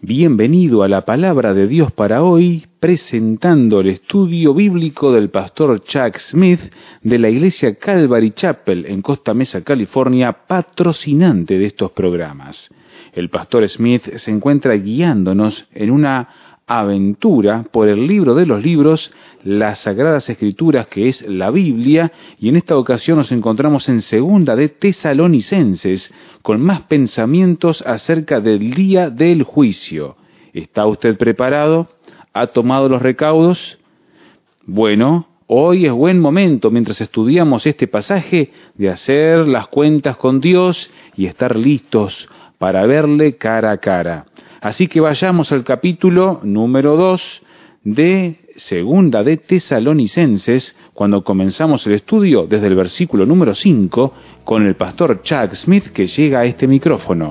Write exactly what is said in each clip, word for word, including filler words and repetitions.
Bienvenido a la Palabra de Dios para hoy, presentando el estudio bíblico del pastor Chuck Smith de la iglesia Calvary Chapel en Costa Mesa, California, patrocinante de estos programas. El pastor Smith se encuentra guiándonos en una aventura por el libro de los libros, las Sagradas Escrituras, que es la Biblia, y en esta ocasión nos encontramos en Segunda de Tesalonicenses, con más pensamientos acerca del día del juicio. ¿Está usted preparado? ¿Ha tomado los recaudos? Bueno, hoy es buen momento, mientras estudiamos este pasaje, de hacer las cuentas con Dios y estar listos para verle cara a cara. Así que vayamos al capítulo número dos de Segunda de Tesalonicenses, cuando comenzamos el estudio desde el versículo número cinco, con el pastor Chuck Smith, que llega a este micrófono.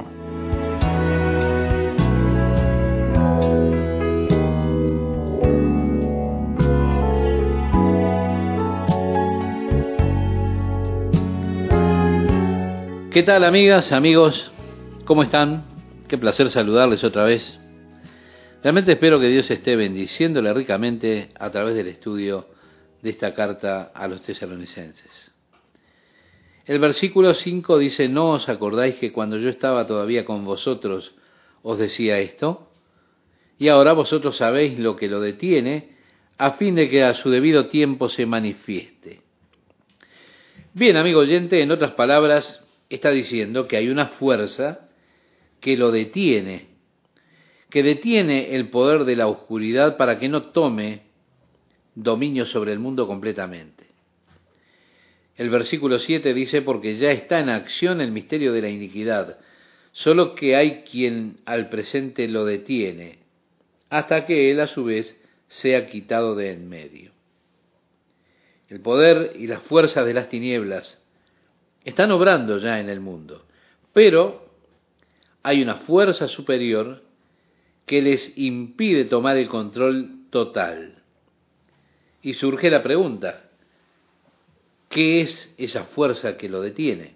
¿Qué tal, amigas, amigos? ¿Cómo están? Qué placer saludarles otra vez. Realmente espero que Dios esté bendiciéndole ricamente a través del estudio de esta carta a los tesalonicenses. El versículo cinco dice: ¿No os acordáis que cuando yo estaba todavía con vosotros os decía esto? Y ahora vosotros sabéis lo que lo detiene, a fin de que a su debido tiempo se manifieste. Bien, amigo oyente, en otras palabras, está diciendo que hay una fuerza que lo detiene, que detiene el poder de la oscuridad para que no tome dominio sobre el mundo completamente. El versículo siete dice: porque ya está en acción el misterio de la iniquidad, solo que hay quien al presente lo detiene, hasta que él a su vez sea quitado de en medio. El poder y las fuerzas de las tinieblas están obrando ya en el mundo, pero hay una fuerza superior que les impide tomar el control total. Y surge la pregunta: ¿qué es esa fuerza que lo detiene?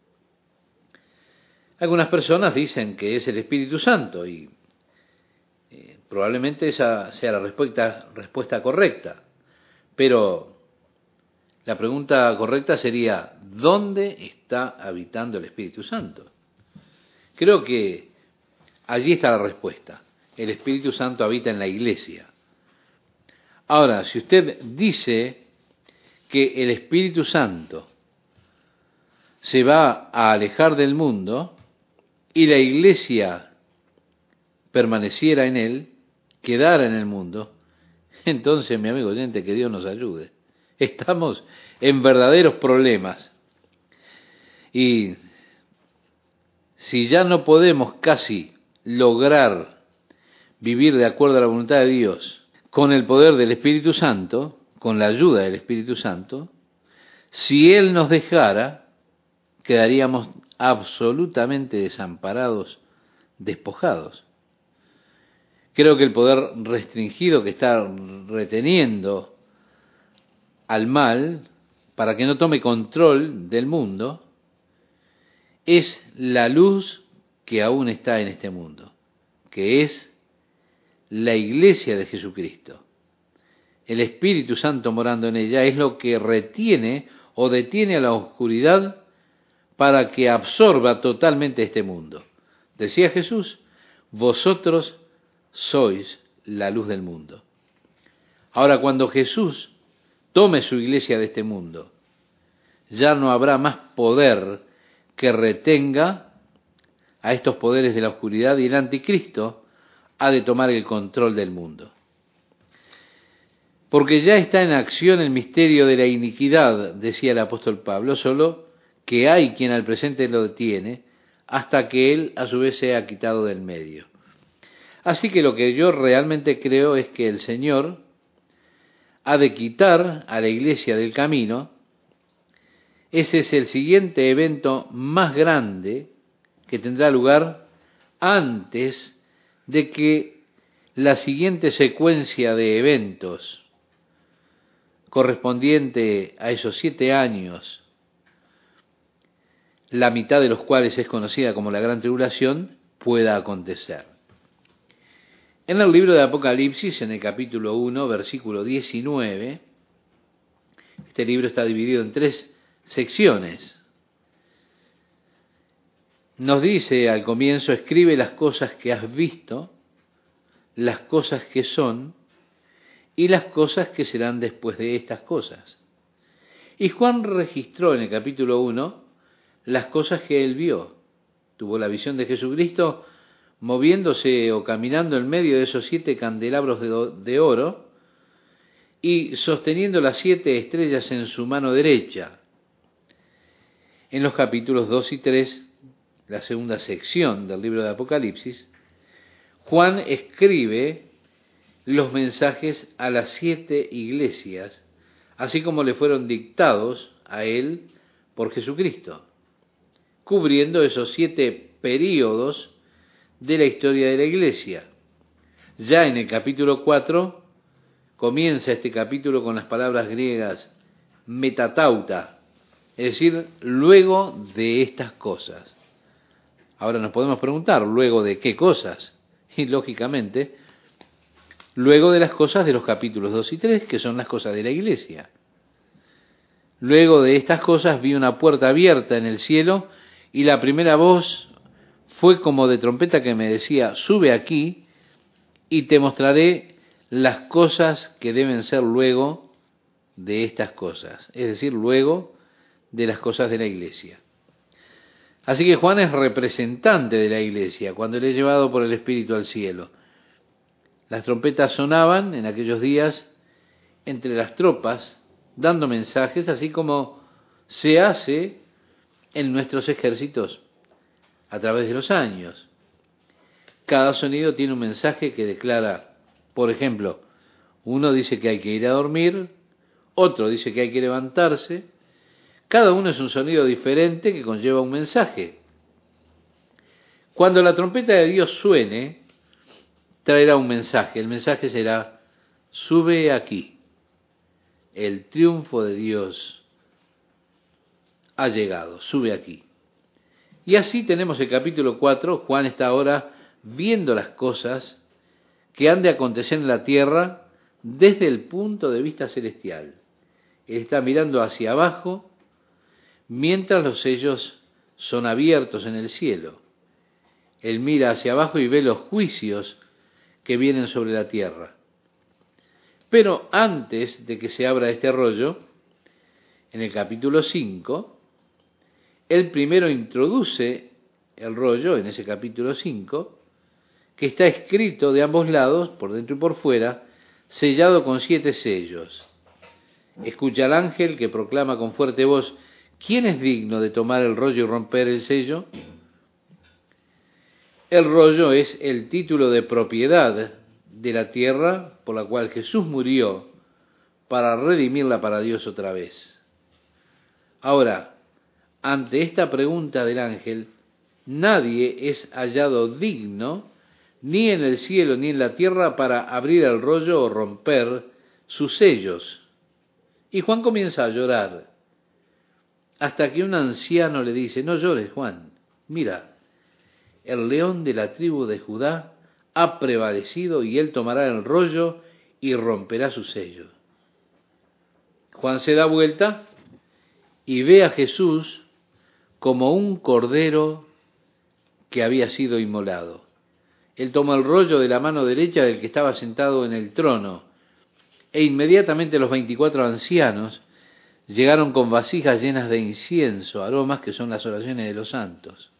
Algunas personas dicen que es el Espíritu Santo y eh, probablemente esa sea la respuesta, respuesta correcta. Pero la pregunta correcta sería: ¿dónde está habitando el Espíritu Santo? Creo que allí está la respuesta. El Espíritu Santo habita en la iglesia. Ahora, si usted dice que el Espíritu Santo se va a alejar del mundo y la iglesia permaneciera en él, quedara en el mundo, entonces, mi amigo oyente, que Dios nos ayude. Estamos en verdaderos problemas. Y si ya no podemos casi lograr vivir de acuerdo a la voluntad de Dios con el poder del Espíritu Santo, con la ayuda del Espíritu Santo, si Él nos dejara, quedaríamos absolutamente desamparados, despojados. Creo que el poder restringido que está reteniendo al mal para que no tome control del mundo es la luz que aún está en este mundo, que es la iglesia de Jesucristo. El Espíritu Santo morando en ella es lo que retiene o detiene a la oscuridad para que absorba totalmente este mundo. Decía Jesús: vosotros sois la luz del mundo. Ahora, cuando Jesús tome su iglesia de este mundo, ya no habrá más poder que retenga a estos poderes de la oscuridad, y el anticristo ha de tomar el control del mundo. Porque ya está en acción el misterio de la iniquidad, decía el apóstol Pablo, solo que hay quien al presente lo detiene, hasta que él a su vez sea quitado del medio. Así que lo que yo realmente creo es que el Señor ha de quitar a la iglesia del camino. Ese es el siguiente evento más grande que tendrá lugar antes de que la siguiente secuencia de eventos correspondiente a esos siete años, la mitad de los cuales es conocida como la Gran Tribulación, pueda acontecer. En el libro de Apocalipsis, en el capítulo uno, versículo diecinueve, este libro está dividido en tres secciones. Nos dice al comienzo: escribe las cosas que has visto, las cosas que son y las cosas que serán después de estas cosas. Y Juan registró en el capítulo uno las cosas que él vio. Tuvo la visión de Jesucristo moviéndose o caminando en medio de esos siete candelabros de, de oro y sosteniendo las siete estrellas en su mano derecha. En los capítulos dos y tres, la segunda sección del libro de Apocalipsis, Juan escribe los mensajes a las siete iglesias, así como le fueron dictados a él por Jesucristo, cubriendo esos siete períodos de la historia de la iglesia. Ya en el capítulo cuatro comienza este capítulo con las palabras griegas metatauta, es decir, luego de estas cosas. Ahora nos podemos preguntar, ¿luego de qué cosas? Y lógicamente, luego de las cosas de los capítulos dos y tres, que son las cosas de la iglesia. Luego de estas cosas vi una puerta abierta en el cielo y la primera voz fue como de trompeta que me decía: sube aquí y te mostraré las cosas que deben ser luego de estas cosas, es decir, luego de las cosas de la iglesia. Así que Juan es representante de la iglesia cuando le he llevado por el Espíritu al cielo. Las trompetas sonaban en aquellos días entre las tropas, dando mensajes, así como se hace en nuestros ejércitos a través de los años. Cada sonido tiene un mensaje que declara, por ejemplo, uno dice que hay que ir a dormir, otro dice que hay que levantarse. Cada uno es un sonido diferente que conlleva un mensaje. Cuando la trompeta de Dios suene, traerá un mensaje. El mensaje será: sube aquí. El triunfo de Dios ha llegado, sube aquí. Y así tenemos el capítulo cuatro. Juan está ahora viendo las cosas que han de acontecer en la tierra desde el punto de vista celestial. Él está mirando hacia abajo mientras los sellos son abiertos en el cielo. Él mira hacia abajo y ve los juicios que vienen sobre la tierra. Pero antes de que se abra este rollo, en el capítulo cinco, él primero introduce el rollo en ese capítulo cinco, que está escrito de ambos lados, por dentro y por fuera, sellado con siete sellos. Escucha al ángel que proclama con fuerte voz: ¿quién es digno de tomar el rollo y romper el sello? El rollo es el título de propiedad de la tierra por la cual Jesús murió para redimirla para Dios otra vez. Ahora, ante esta pregunta del ángel, nadie es hallado digno, ni en el cielo ni en la tierra, para abrir el rollo o romper sus sellos. Y Juan comienza a llorar, hasta que un anciano le dice: no llores, Juan, mira, el león de la tribu de Judá ha prevalecido y él tomará el rollo y romperá su sello. Juan se da vuelta y ve a Jesús como un cordero que había sido inmolado. Él toma el rollo de la mano derecha del que estaba sentado en el trono, e inmediatamente los veinticuatro ancianos llegaron con vasijas llenas de incienso, aromas que son las oraciones de los santos.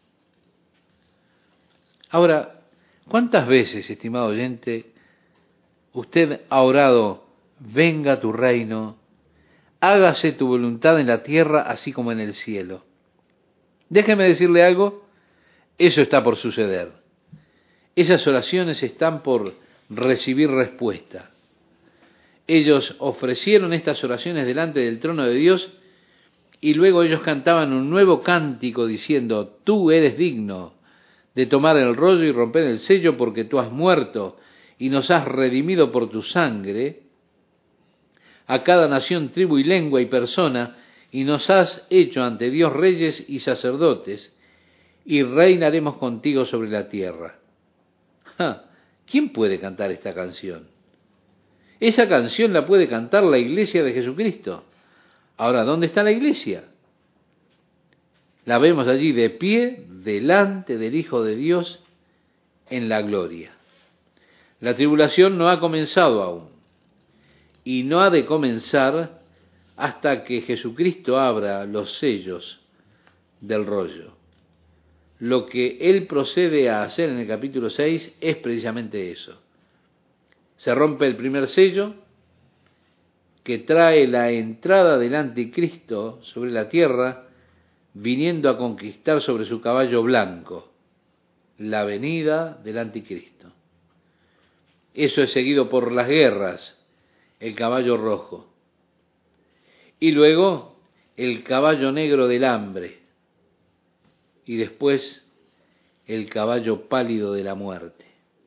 Ahora, ¿cuántas veces, estimado oyente, usted ha orado: venga tu reino, hágase tu voluntad en la tierra así como en el cielo? Déjeme decirle algo, eso está por suceder. Esas oraciones están por recibir respuesta. Ellos ofrecieron estas oraciones delante del trono de Dios y luego ellos cantaban un nuevo cántico diciendo: tú eres digno de tomar el rollo y romper el sello, porque tú has muerto y nos has redimido por tu sangre a cada nación, tribu y lengua y persona, y nos has hecho ante Dios reyes y sacerdotes, y reinaremos contigo sobre la tierra. ¡Ja! ¿Quién puede cantar esta canción? Esa canción la puede cantar la iglesia de Jesucristo. Ahora, ¿dónde está la iglesia? La vemos allí de pie, delante del Hijo de Dios, en la gloria. La tribulación no ha comenzado aún, y no ha de comenzar hasta que Jesucristo abra los sellos del rollo. Lo que Él procede a hacer en el capítulo seis es precisamente eso. Se rompe el primer sello, que trae la entrada del anticristo sobre la tierra, viniendo a conquistar sobre su caballo blanco, la venida del anticristo. Eso es seguido por las guerras, el caballo rojo, y luego el caballo negro del hambre, y después el caballo pálido de la muerte.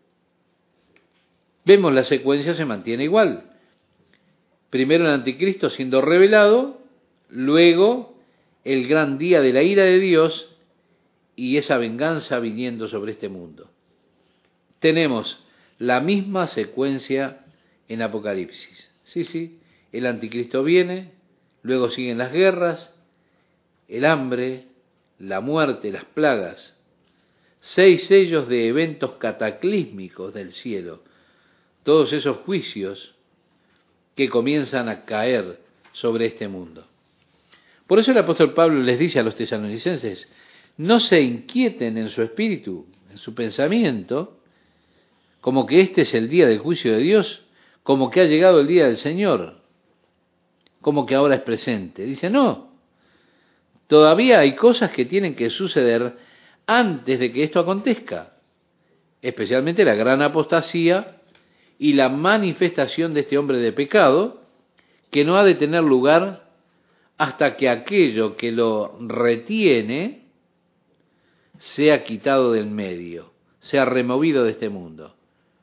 Vemos la secuencia se mantiene igual. Primero el anticristo siendo revelado, luego el gran día de la ira de Dios y esa venganza viniendo sobre este mundo. Tenemos la misma secuencia en Apocalipsis. Sí, sí, el anticristo viene, luego siguen las guerras, el hambre, la muerte, las plagas, seis sellos de eventos cataclísmicos del cielo, todos esos juicios que comienzan a caer sobre este mundo. Por eso el apóstol Pablo les dice a los tesalonicenses, no se inquieten en su espíritu, en su pensamiento, como que este es el día del juicio de Dios, como que ha llegado el día del Señor, como que ahora es presente. Dice, no, todavía hay cosas que tienen que suceder antes de que esto acontezca, especialmente la gran apostasía y la manifestación de este hombre de pecado, que no ha de tener lugar hasta que aquello que lo retiene sea quitado del medio, sea removido de este mundo.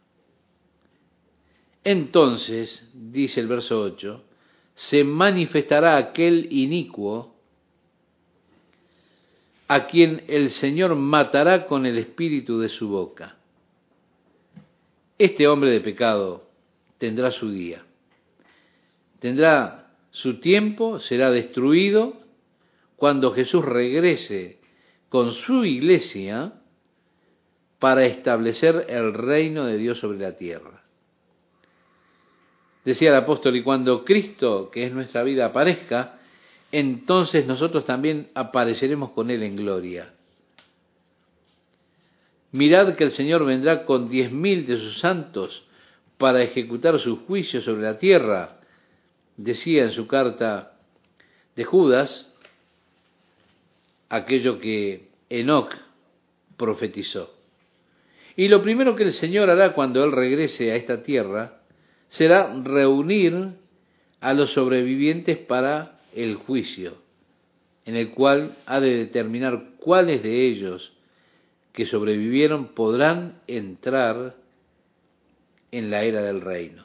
Entonces, dice el verso ocho, se manifestará aquel inicuo a quien el Señor matará con el espíritu de su boca. Este hombre de pecado tendrá su día, tendrá su tiempo, será destruido cuando Jesús regrese con su iglesia para establecer el reino de Dios sobre la tierra. Decía el apóstol, y cuando Cristo, que es nuestra vida, aparezca, entonces nosotros también apareceremos con Él en gloria. Mirad que el Señor vendrá con diez mil de sus santos para ejecutar su juicio sobre la tierra, decía en su carta de Judas, aquello que Enoc profetizó. Y lo primero que el Señor hará cuando Él regrese a esta tierra será reunir a los sobrevivientes para el juicio, en el cual ha de determinar cuáles de ellos que sobrevivieron podrán entrar en la era del reino.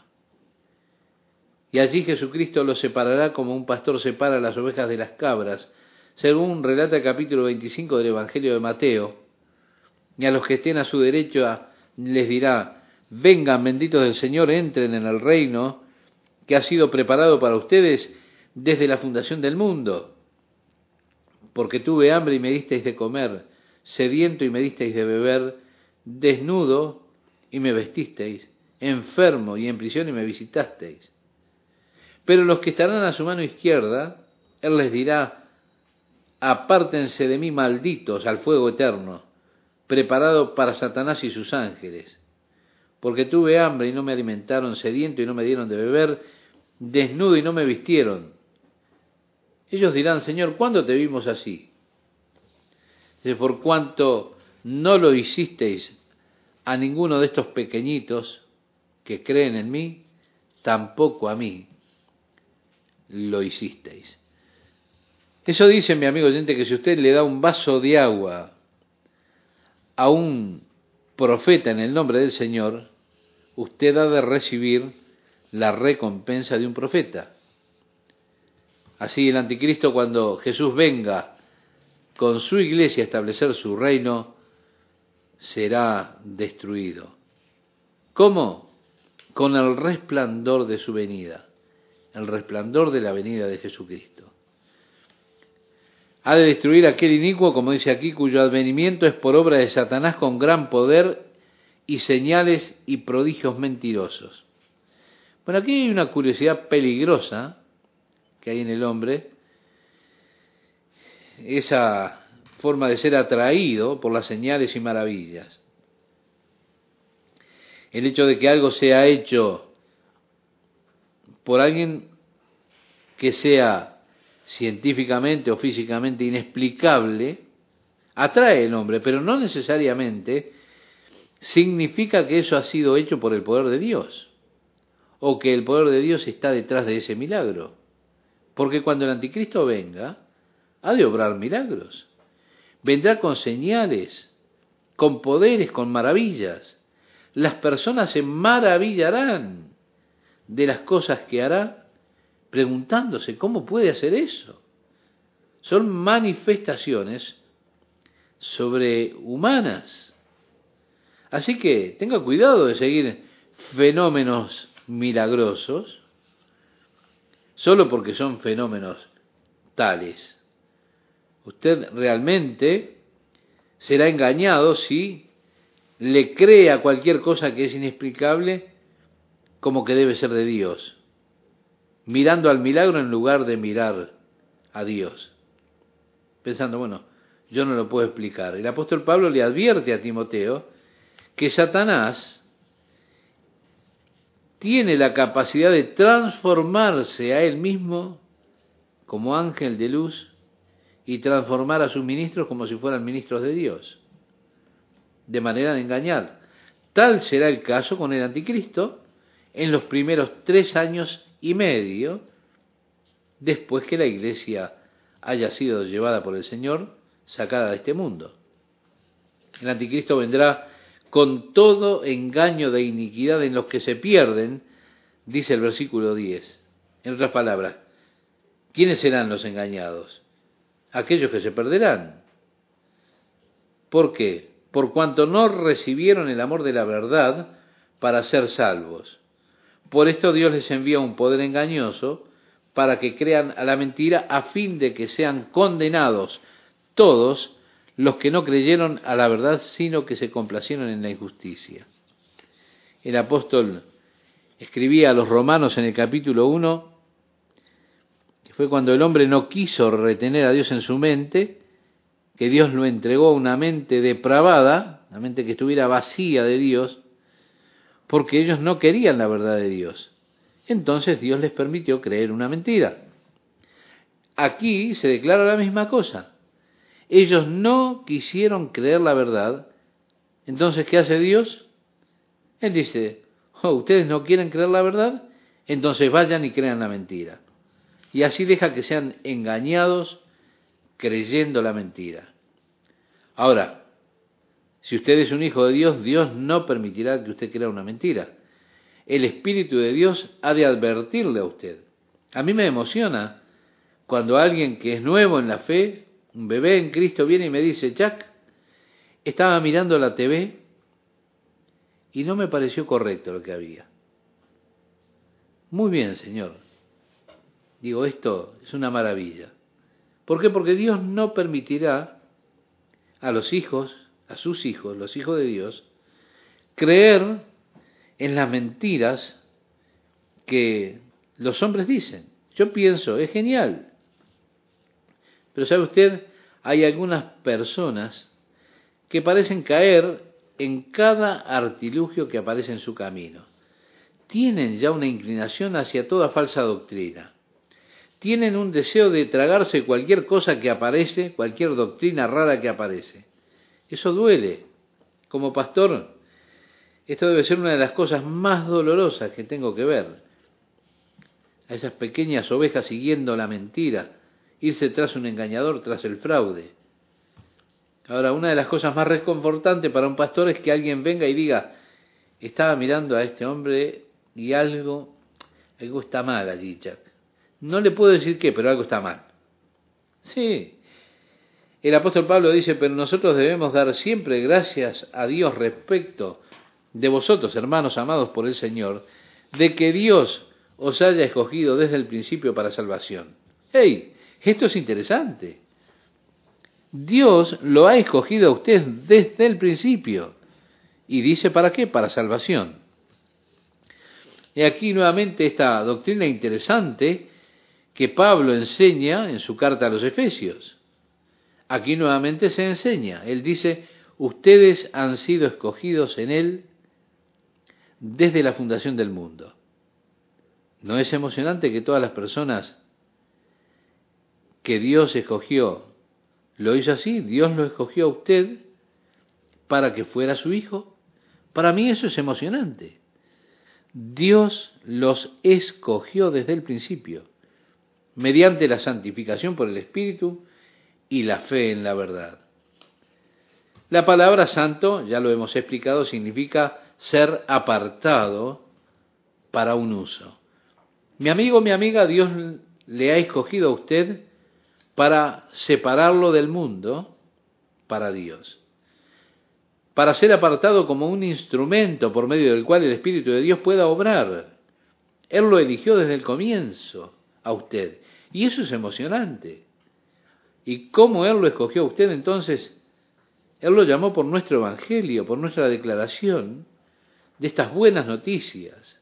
Y allí Jesucristo los separará como un pastor separa las ovejas de las cabras, según relata el capítulo veinticinco del Evangelio de Mateo, y a los que estén a su derecha les dirá, vengan benditos del Señor, entren en el reino que ha sido preparado para ustedes desde la fundación del mundo, porque tuve hambre y me disteis de comer, sediento y me disteis de beber, desnudo y me vestisteis, enfermo y en prisión y me visitasteis. Pero los que estarán a su mano izquierda, Él les dirá, apártense de mí malditos al fuego eterno, preparado para Satanás y sus ángeles, porque tuve hambre y no me alimentaron, sediento y no me dieron de beber, desnudo y no me vistieron. Ellos dirán, Señor, ¿cuándo te vimos así? Por cuanto no lo hicisteis a ninguno de estos pequeñitos que creen en mí, tampoco a mí lo hicisteis. Eso dice, mi amigo oyente, que si usted le da un vaso de agua a un profeta en el nombre del Señor, usted ha de recibir la recompensa de un profeta. Así el anticristo, cuando Jesús venga con su iglesia a establecer su reino, será destruido. ¿Cómo? Con el resplandor de su venida, el resplandor de la venida de Jesucristo. Ha de destruir aquel inicuo, como dice aquí, cuyo advenimiento es por obra de Satanás con gran poder y señales y prodigios mentirosos. Bueno, aquí hay una curiosidad peligrosa que hay en el hombre, esa forma de ser atraído por las señales y maravillas. El hecho de que algo sea hecho por alguien que sea científicamente o físicamente inexplicable, atrae al hombre, pero no necesariamente significa que eso ha sido hecho por el poder de Dios, o que el poder de Dios está detrás de ese milagro. Porque cuando el anticristo venga, ha de obrar milagros. Vendrá con señales, con poderes, con maravillas. Las personas se maravillarán de las cosas que hará, preguntándose cómo puede hacer eso. Son manifestaciones sobrehumanas. Así que tenga cuidado de seguir fenómenos milagrosos solo porque son fenómenos tales. Usted realmente será engañado si le cree a cualquier cosa que es inexplicable como que debe ser de Dios, mirando al milagro en lugar de mirar a Dios, pensando, bueno, yo no lo puedo explicar. El apóstol Pablo le advierte a Timoteo que Satanás tiene la capacidad de transformarse a él mismo como ángel de luz y transformar a sus ministros como si fueran ministros de Dios, de manera de engañar. Tal será el caso con el anticristo en los primeros tres años y medio después que la iglesia haya sido llevada por el Señor, sacada de este mundo. El anticristo vendrá con todo engaño de iniquidad en los que se pierden, dice el versículo diez. En otras palabras, ¿quiénes serán los engañados? Aquellos que se perderán. ¿Por qué? Por cuanto no recibieron el amor de la verdad para ser salvos. Por esto Dios les envía un poder engañoso para que crean a la mentira a fin de que sean condenados todos los que no creyeron a la verdad, sino que se complacieron en la injusticia. El apóstol escribía a los romanos en el capítulo uno, que fue cuando el hombre no quiso retener a Dios en su mente, que Dios lo entregó a una mente depravada, una mente que estuviera vacía de Dios, porque ellos no querían la verdad de Dios. Entonces Dios les permitió creer una mentira. Aquí se declara la misma cosa. Ellos no quisieron creer la verdad. Entonces, ¿qué hace Dios? Él dice, oh, ¿ustedes no quieren creer la verdad? Entonces vayan y crean la mentira. Y así deja que sean engañados creyendo la mentira. Ahora, si usted es un hijo de Dios, Dios no permitirá que usted crea una mentira. El Espíritu de Dios ha de advertirle a usted. A mí me emociona cuando alguien que es nuevo en la fe, un bebé en Cristo, viene y me dice, Jack, estaba mirando la T V y no me pareció correcto lo que había. Muy bien, Señor. Digo, esto es una maravilla. ¿Por qué? Porque Dios no permitirá a los hijos, a sus hijos, los hijos de Dios, creer en las mentiras que los hombres dicen. Yo pienso, es genial. Pero ¿sabe usted? Hay algunas personas que parecen caer en cada artilugio que aparece en su camino. Tienen ya una inclinación hacia toda falsa doctrina. Tienen un deseo de tragarse cualquier cosa que aparece, cualquier doctrina rara que aparece. Eso duele. Como pastor, esto debe ser una de las cosas más dolorosas que tengo que ver. A esas pequeñas ovejas siguiendo la mentira, irse tras un engañador, tras el fraude. Ahora, una de las cosas más reconfortantes para un pastor es que alguien venga y diga, estaba mirando a este hombre y algo, algo está mal allí, Jack. No le puedo decir qué, pero algo está mal. Sí. El apóstol Pablo dice, pero nosotros debemos dar siempre gracias a Dios respecto de vosotros, hermanos amados por el Señor, de que Dios os haya escogido desde el principio para salvación. ¡Hey! Esto es interesante. Dios lo ha escogido a usted desde el principio. Y dice, ¿para qué? Para salvación. Y aquí nuevamente esta doctrina interesante que Pablo enseña en su carta a los Efesios. Aquí nuevamente se enseña. Él dice, ustedes han sido escogidos en Él desde la fundación del mundo. ¿No es emocionante que todas las personas que Dios escogió lo hizo así? Dios lo escogió a usted para que fuera su hijo. Para mí eso es emocionante. Dios los escogió desde el principio, mediante la santificación por el Espíritu y la fe en la verdad. La palabra santo, ya lo hemos explicado, significa ser apartado para un uso. Mi amigo, mi amiga, Dios le ha escogido a usted para separarlo del mundo para Dios, para ser apartado como un instrumento por medio del cual el Espíritu de Dios pueda obrar. Él lo eligió desde el comienzo a usted, y eso es emocionante. ¿Y cómo Él lo escogió a usted? Entonces, Él lo llamó por nuestro Evangelio, por nuestra declaración de estas buenas noticias,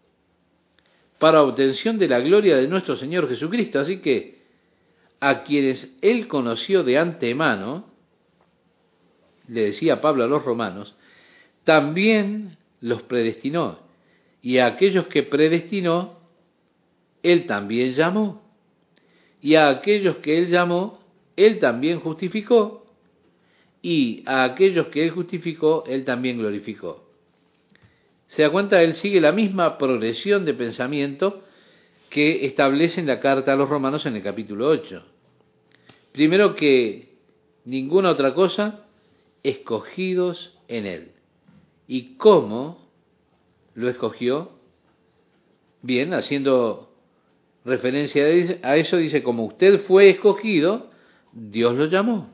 para obtención de la gloria de nuestro Señor Jesucristo. Así que, a quienes Él conoció de antemano, le decía Pablo a los romanos, también los predestinó, y a aquellos que predestinó, Él también llamó, y a aquellos que Él llamó, Él también justificó, y a aquellos que Él justificó, Él también glorificó. ¿Se da cuenta? Él sigue la misma progresión de pensamiento que establece en la carta a los romanos en el capítulo ocho. Primero que ninguna otra cosa, escogidos en Él. ¿Y cómo lo escogió? Bien, haciendo referencia a eso, dice, como usted fue escogido, Dios lo llamó.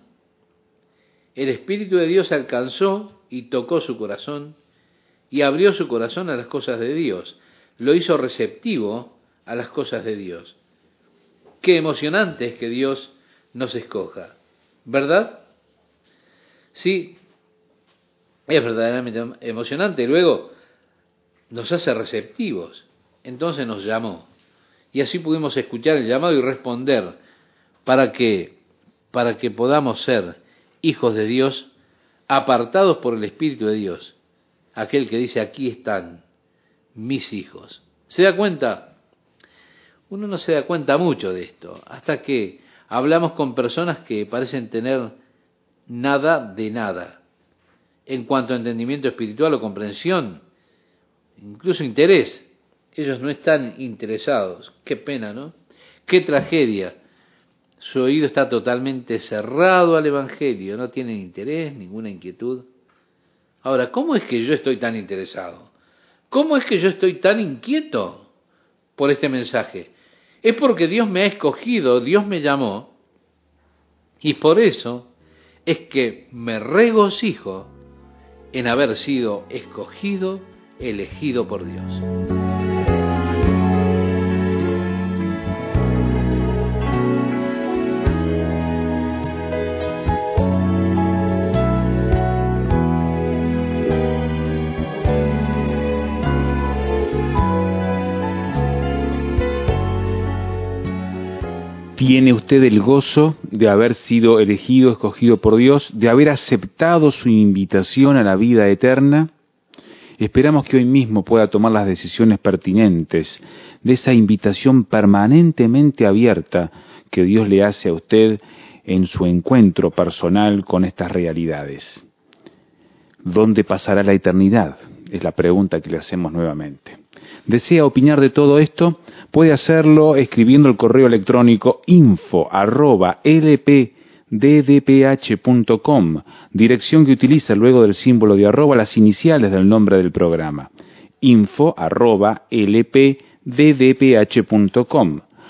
El Espíritu de Dios alcanzó y tocó su corazón y abrió su corazón a las cosas de Dios. Lo hizo receptivo a las cosas de Dios. Qué emocionante es que Dios nos escoja, ¿verdad? Sí, es verdaderamente emocionante. Luego nos hace receptivos. Entonces nos llamó. Y así pudimos escuchar el llamado y responder para que, para que podamos ser hijos de Dios, apartados por el Espíritu de Dios. Aquel que dice, aquí están mis hijos. ¿Se da cuenta? Uno no se da cuenta mucho de esto, hasta que hablamos con personas que parecen tener nada de nada, en cuanto a entendimiento espiritual o comprensión, incluso interés. Ellos no están interesados. Qué pena, ¿no? Qué tragedia. Su oído está totalmente cerrado al Evangelio, no tienen interés, ninguna inquietud. Ahora, ¿cómo es que yo estoy tan interesado? ¿Cómo es que yo estoy tan inquieto por este mensaje? Es porque Dios me ha escogido, Dios me llamó, y por eso es que me regocijo en haber sido escogido, elegido por Dios. ¿Tiene usted el gozo de haber sido elegido, escogido por Dios, de haber aceptado su invitación a la vida eterna? Esperamos que hoy mismo pueda tomar las decisiones pertinentes de esa invitación permanentemente abierta que Dios le hace a usted en su encuentro personal con estas realidades. ¿Dónde pasará la eternidad? Es la pregunta que le hacemos nuevamente. ¿Desea opinar de todo esto? Puede hacerlo escribiendo el correo electrónico info arroba lpddph punto com, dirección que utiliza luego del símbolo de arroba las iniciales del nombre del programa, info arroba lpddph punto com.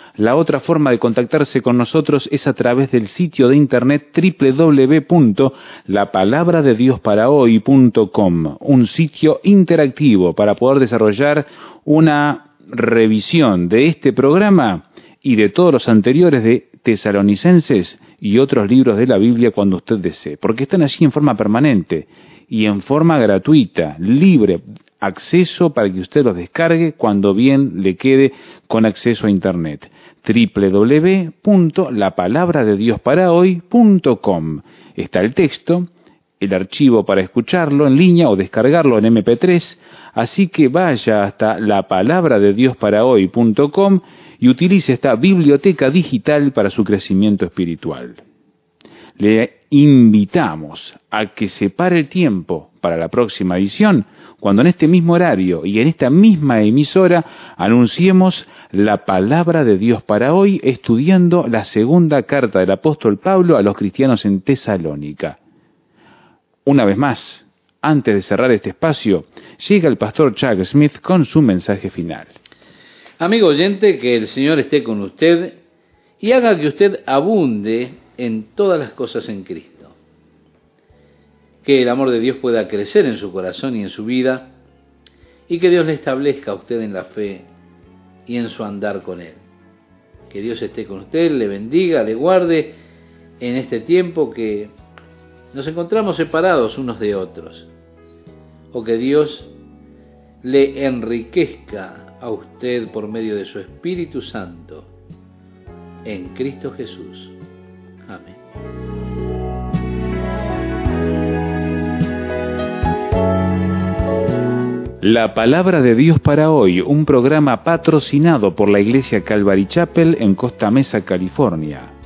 La otra forma de contactarse con nosotros es a través del sitio de internet doble u doble u doble u punto la palabra de dios para hoy punto com, un sitio interactivo para poder desarrollar una revisión de este programa y de todos los anteriores de Tesalonicenses y otros libros de la Biblia cuando usted desee, porque están allí en forma permanente y en forma gratuita, libre acceso para que usted los descargue cuando bien le quede con acceso a internet. doble u doble u doble u punto la palabra de dios para hoy punto com. Está el texto, el archivo para escucharlo en línea o descargarlo en eme pe tres, así que vaya hasta la palabra de dios para hoy punto com y utilice esta biblioteca digital para su crecimiento espiritual. Le invitamos a que separe el tiempo para la próxima edición, cuando en este mismo horario y en esta misma emisora anunciemos la palabra de Dios para hoy, estudiando la segunda carta del apóstol Pablo a los cristianos en Tesalónica. Una vez más, antes de cerrar este espacio, llega el pastor Chuck Smith con su mensaje final. Amigo oyente, que el Señor esté con usted y haga que usted abunde en todas las cosas en Cristo. Que el amor de Dios pueda crecer en su corazón y en su vida, y que Dios le establezca a usted en la fe y en su andar con Él. Que Dios esté con usted, le bendiga, le guarde en este tiempo que nos encontramos separados unos de otros, o que Dios le enriquezca a usted por medio de su Espíritu Santo en Cristo Jesús. Amén. La palabra de Dios para hoy, un programa patrocinado por la Iglesia Calvary Chapel en Costa Mesa, California.